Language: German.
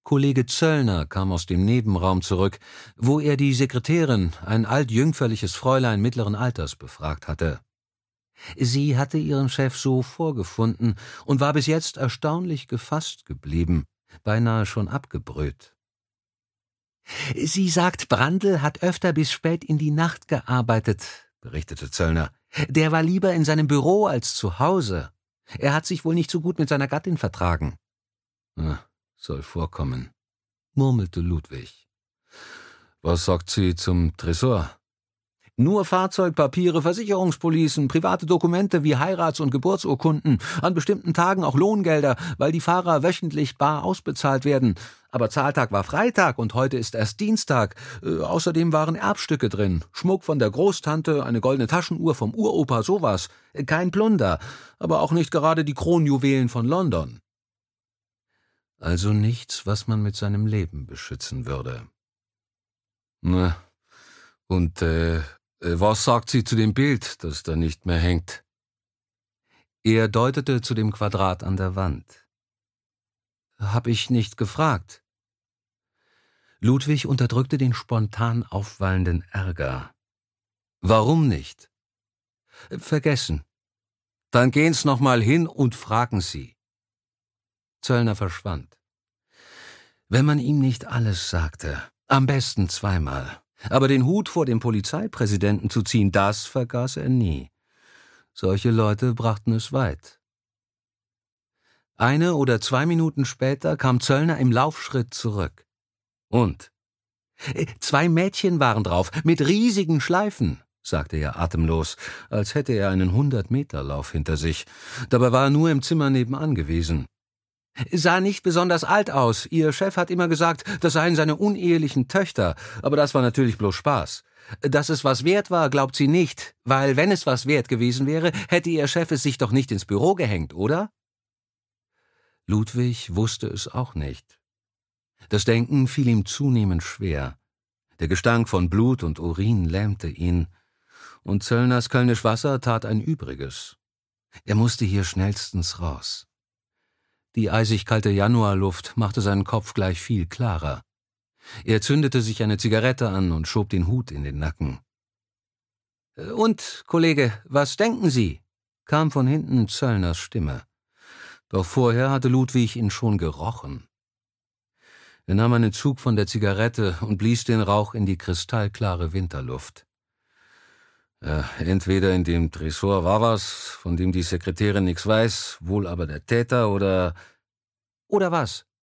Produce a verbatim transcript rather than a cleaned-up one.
Kollege Zöllner kam aus dem Nebenraum zurück, wo er die Sekretärin, ein altjüngferliches Fräulein mittleren Alters, befragt hatte. Sie hatte ihren Chef so vorgefunden und war bis jetzt erstaunlich gefasst geblieben, beinahe schon abgebrüht. »Sie sagt, Brandl hat öfter bis spät in die Nacht gearbeitet«, berichtete Zöllner. »Der war lieber in seinem Büro als zu Hause. Er hat sich wohl nicht so gut mit seiner Gattin vertragen.« »Na, soll vorkommen«, murmelte Ludwig. »Was sagt sie zum Tresor?« »Nur Fahrzeugpapiere, Versicherungspolicen, private Dokumente wie Heirats- und Geburtsurkunden, an bestimmten Tagen auch Lohngelder, weil die Fahrer wöchentlich bar ausbezahlt werden. Aber Zahltag war Freitag und heute ist erst Dienstag. Äh, außerdem waren Erbstücke drin, Schmuck von der Großtante, eine goldene Taschenuhr vom Uropa, sowas. Kein Plunder, aber auch nicht gerade die Kronjuwelen von London.« Also nichts, was man mit seinem Leben beschützen würde. »Na, und, äh, was sagt sie zu dem Bild, das da nicht mehr hängt?« Er deutete zu dem Quadrat an der Wand. »Hab ich nicht gefragt.« Ludwig unterdrückte den spontan aufwallenden Ärger. »Warum nicht?« »Vergessen. Dann gehen's noch mal hin und fragen Sie.« Zöllner verschwand. Wenn man ihm nicht alles sagte, am besten zweimal. Aber den Hut vor dem Polizeipräsidenten zu ziehen, das vergaß er nie. Solche Leute brachten es weit. Eine oder zwei Minuten später kam Zöllner im Laufschritt zurück. Und? »Zwei Mädchen waren drauf, mit riesigen Schleifen«, sagte er atemlos, als hätte er einen Hundert-Meter-Lauf hinter sich. Dabei war er nur im Zimmer nebenan gewesen. »Sah nicht besonders alt aus. Ihr Chef hat immer gesagt, das seien seine unehelichen Töchter, aber das war natürlich bloß Spaß. Dass es was wert war, glaubt sie nicht, weil wenn es was wert gewesen wäre, hätte ihr Chef es sich doch nicht ins Büro gehängt, oder?« Ludwig wusste es auch nicht. Das Denken fiel ihm zunehmend schwer. Der Gestank von Blut und Urin lähmte ihn, und Zöllners Kölnisch Wasser tat ein Übriges. Er musste hier schnellstens raus. Die eisig kalte Januarluft machte seinen Kopf gleich viel klarer. Er zündete sich eine Zigarette an und schob den Hut in den Nacken. »Und, Kollege, was denken Sie?« kam von hinten Zöllners Stimme. Doch vorher hatte Ludwig ihn schon gerochen. Er nahm einen Zug von der Zigarette und blies den Rauch in die kristallklare Winterluft. Ja, entweder in dem Tresor war was, von dem die Sekretärin nichts weiß, wohl aber der Täter, oder... »Oder was?«